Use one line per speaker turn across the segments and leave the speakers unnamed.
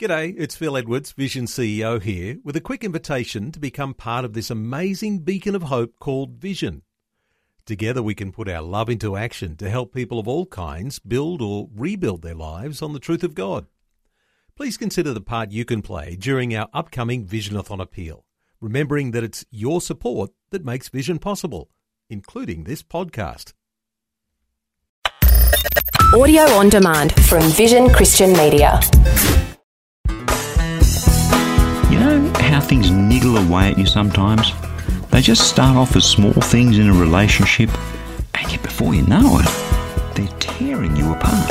G'day, it's Phil Edwards, Vision CEO here, with a quick invitation to become part of this amazing beacon of hope called Vision. Together we can put our love into action to help people of all kinds build or rebuild their lives on the truth of God. Please consider the part you can play during our upcoming Visionathon appeal, remembering that it's your support that makes Vision possible, including this podcast.
Audio on demand from Vision Christian Media.
You know how things niggle away at you sometimes? They just start off as small things in a relationship, and yet before you know it, they're tearing you apart.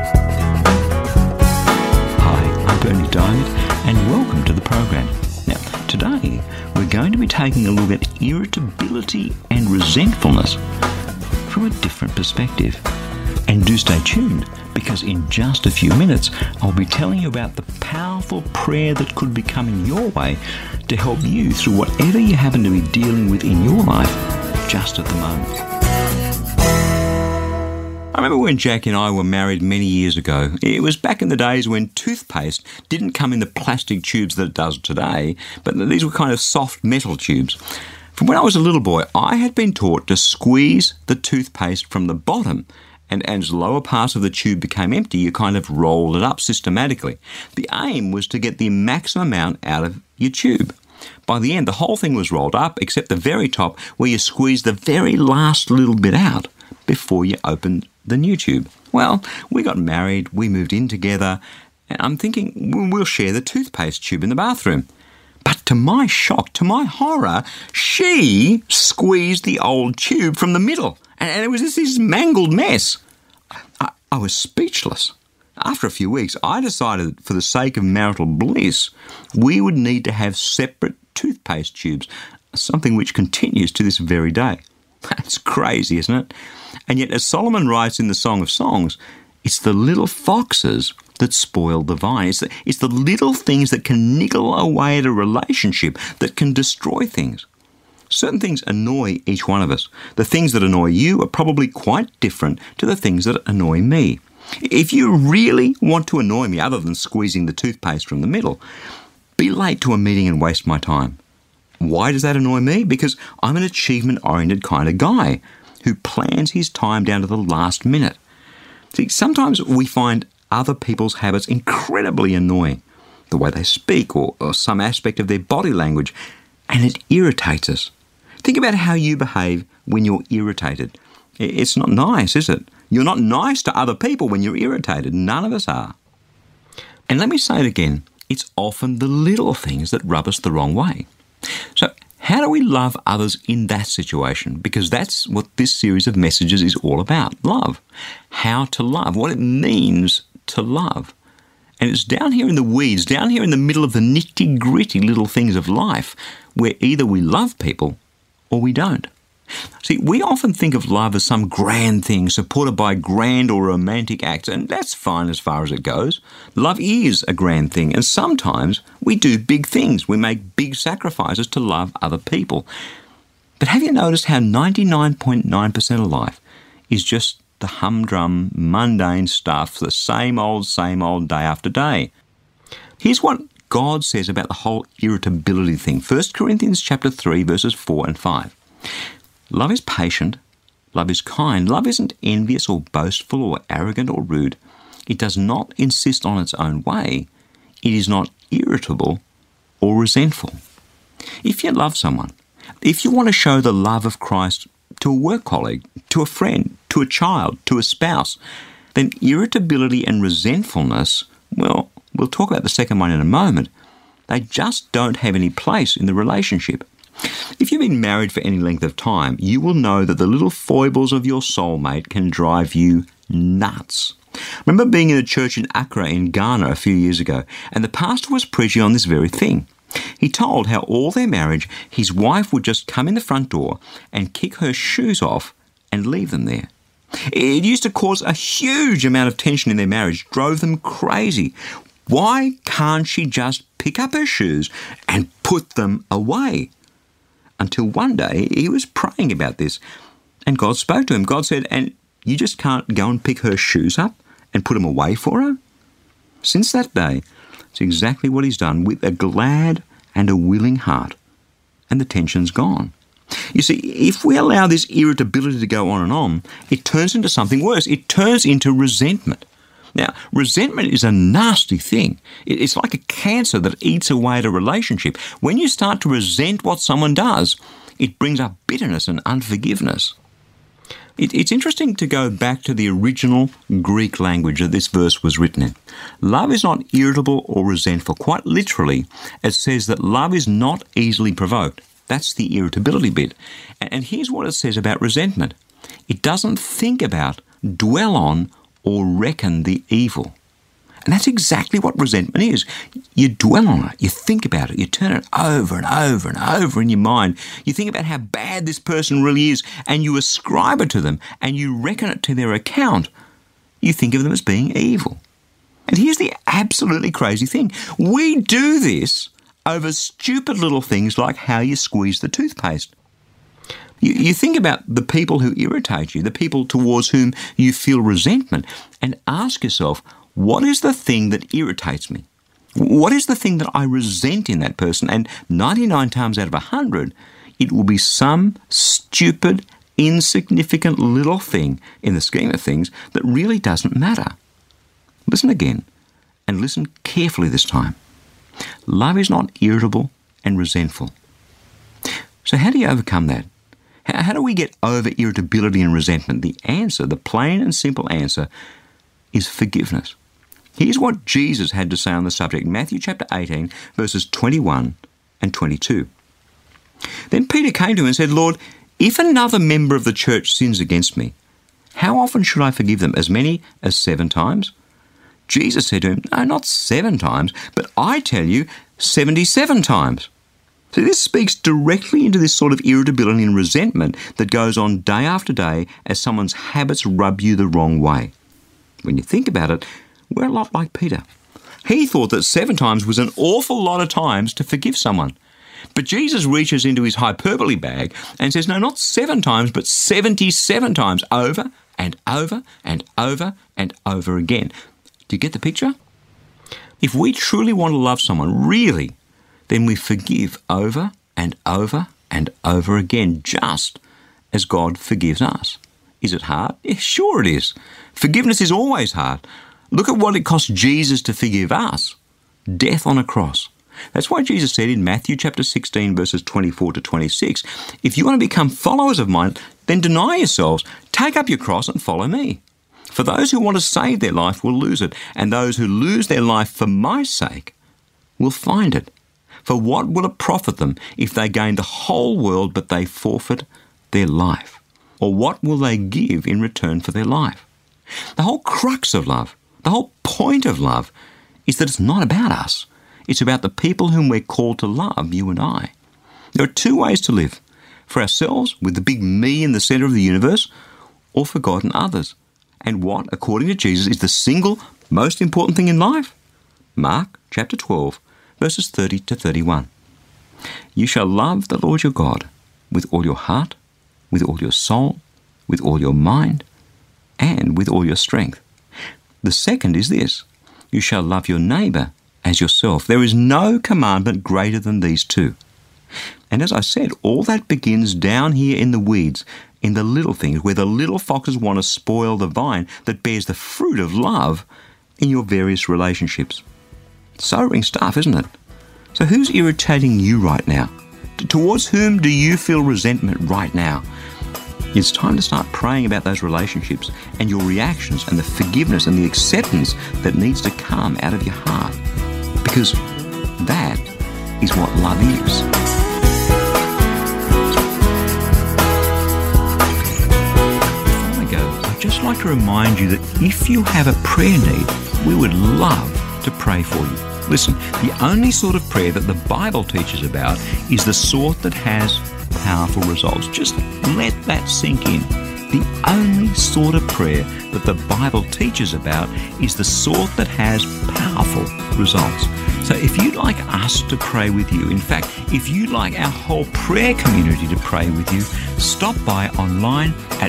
Hi, I'm Bernie Diamond, and welcome to the program. Now, today we're going to be taking a look at irritability and resentfulness from a different perspective. And do stay tuned, because in just a few minutes I'll be telling you about the powerful prayer that could be coming your way to help you through whatever you happen to be dealing with in your life just at the moment. I remember when Jack and I were married many years ago. It was back in the days when toothpaste didn't come in the plastic tubes that it does today, but these were kind of soft metal tubes. From when I was a little boy, I had been taught to squeeze the toothpaste from the bottom, and as lower parts of the tube became empty, you kind of rolled it up systematically. The aim was to get the maximum amount out of your tube. By the end, the whole thing was rolled up, except the very top, where you squeezed the very last little bit out before you opened the new tube. Well, we got married, we moved in together, and I'm thinking we'll share the toothpaste tube in the bathroom. But to my shock, to my horror, she squeezed the old tube from the middle. And it was this mangled mess. I was speechless. After a few weeks, I decided for the sake of marital bliss, we would need to have separate toothpaste tubes, something which continues to this very day. That's crazy, isn't it? And yet, as Solomon writes in the Song of Songs, it's the little foxes that spoil the vine. It's the little things that can niggle away at a relationship that can destroy things. Certain things annoy each one of us. The things that annoy you are probably quite different to the things that annoy me. If you really want to annoy me, other than squeezing the toothpaste from the middle, be late to a meeting and waste my time. Why does that annoy me? Because I'm an achievement-oriented kind of guy who plans his time down to the last minute. See, sometimes we find other people's habits incredibly annoying. The way they speak or some aspect of their body language, and it irritates us. Think about how you behave when you're irritated. It's not nice, is it? You're not nice to other people when you're irritated. None of us are. And let me say it again. It's often the little things that rub us the wrong way. So how do we love others in that situation? Because that's what this series of messages is all about. Love. How to love. What it means to love. And it's down here in the weeds, down here in the middle of the nitty-gritty little things of life, where either we love people or we don't. See, we often think of love as some grand thing supported by grand or romantic acts, and that's fine as far as it goes. Love is a grand thing, and sometimes we do big things. We make big sacrifices to love other people. But have you noticed how 99.9% of life is just the humdrum, mundane stuff, the same old day after day? Here's what God says about the whole irritability thing. 1 Corinthians chapter 3, verses 4 and 5. Love is patient. Love is kind. Love isn't envious or boastful or arrogant or rude. It does not insist on its own way. It is not irritable or resentful. If you love someone, if you want to show the love of Christ to a work colleague, to a friend, to a child, to a spouse, then irritability and resentfulness, well, we'll talk about the second one in a moment, they just don't have any place in the relationship. If you've been married for any length of time, you will know that the little foibles of your soulmate can drive you nuts. I remember being in a church in Accra in Ghana a few years ago, and the pastor was preaching on this very thing. He told how all their marriage, his wife would just come in the front door and kick her shoes off and leave them there. It used to cause a huge amount of tension in their marriage, drove them crazy. Why can't she just pick up her shoes and put them away? Until one day he was praying about this, and God spoke to him. God said, and you just can't go and pick her shoes up and put them away for her? Since that day, It's exactly what he's done with a glad and a willing heart. And the tension's gone. You see, if we allow this irritability to go on and on, it turns into something worse. It turns into resentment. Now, resentment is a nasty thing. It's like a cancer that eats away at a relationship. When you start to resent what someone does, it brings up bitterness and unforgiveness. It's interesting to go back to the original Greek language that this verse was written in. Love is not irritable or resentful. Quite literally, it says that love is not easily provoked. That's the irritability bit. And here's what it says about resentment. It doesn't think about, dwell on, or reckon the evil. And that's exactly what resentment is. You dwell on it, you think about it, you turn it over and over and over in your mind. You think about how bad this person really is, and you ascribe it to them, and you reckon it to their account. You think of them as being evil. And here's the absolutely crazy thing. We do this over stupid little things like how you squeeze the toothpaste. You think about the people who irritate you, the people towards whom you feel resentment, and ask yourself, what is the thing that irritates me? What is the thing that I resent in that person? And 99 times out of 100, it will be some stupid, insignificant little thing in the scheme of things that really doesn't matter. Listen again, and listen carefully this time. Love is not irritable and resentful. So how do you overcome that? How do we get over irritability and resentment? The answer, the plain and simple answer, is forgiveness. Here's what Jesus had to say on the subject, Matthew chapter 18, verses 21 and 22. Then Peter came to him and said, Lord, if another member of the church sins against me, how often should I forgive them? As many as 7 times? Jesus said to him, no, not 7 times, but I tell you, 77 times. So this speaks directly into this sort of irritability and resentment that goes on day after day as someone's habits rub you the wrong way. When you think about it, we're a lot like Peter. He thought that 7 times was an awful lot of times to forgive someone. But Jesus reaches into his hyperbole bag and says, no, not 7 times, but 77 times, over and over and over and over again. Do you get the picture? If we truly want to love someone, really, then we forgive over and over and over again, just as God forgives us. Is it hard? Yeah, sure it is. Forgiveness is always hard. Look at what it cost Jesus to forgive us. Death on a cross. That's why Jesus said in Matthew chapter 16, verses 24 to 26, if you want to become followers of mine, then deny yourselves, take up your cross and follow me. For those who want to save their life will lose it, and those who lose their life for my sake will find it. For what will it profit them if they gain the whole world but they forfeit their life? Or what will they give in return for their life? The whole crux of love, the whole point of love, is that it's not about us. It's about the people whom we're called to love, you and I. There are 2 ways to live. For ourselves, with the big me in the centre of the universe, or for God and others. And what, according to Jesus, is the single most important thing in life? Mark chapter 12, verses 30 to 31. You shall love the Lord your God with all your heart, with all your soul, with all your mind, and with all your strength. The second is this, you shall love your neighbour as yourself. There is no commandment greater than these 2. And as I said, all that begins down here in the weeds, in the little things, where the little foxes want to spoil the vine that bears the fruit of love in your various relationships. Sobering stuff, isn't it? So who's irritating you right now? Towards whom do you feel resentment right now? It's time to start praying about those relationships and your reactions and the forgiveness and the acceptance that needs to come out of your heart. Because that is what love is. Before I go, I'd just like to remind you that if you have a prayer need, we would love to pray for you. Listen, the only sort of prayer that the Bible teaches about is the sort that has powerful results. Just let that sink in. The only sort of prayer that the Bible teaches about is the sort that has powerful results. So if you'd like us to pray with you, in fact, if you'd like our whole prayer community to pray with you, stop by online at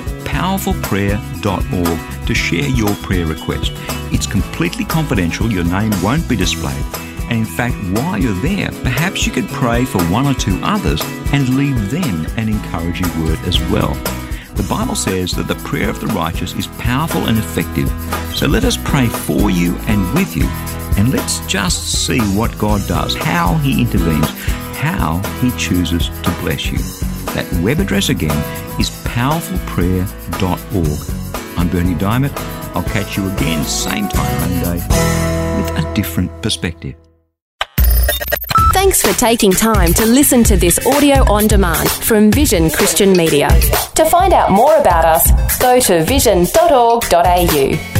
powerfulprayer.org to share your prayer request. It's completely confidential. Your name won't be displayed. And in fact, while you're there, perhaps you could pray for one or two others and leave them an encouraging word as well. The Bible says that the prayer of the righteous is powerful and effective. So let us pray for you and with you, and let's just see what God does, how He intervenes, how He chooses to bless you. That web address again is powerfulprayer.org. I'm Bernie Diamond. I'll catch you again same time Monday with a different perspective.
Thanks for taking time to listen to this audio on demand from Vision Christian Media. To find out more about us, go to vision.org.au.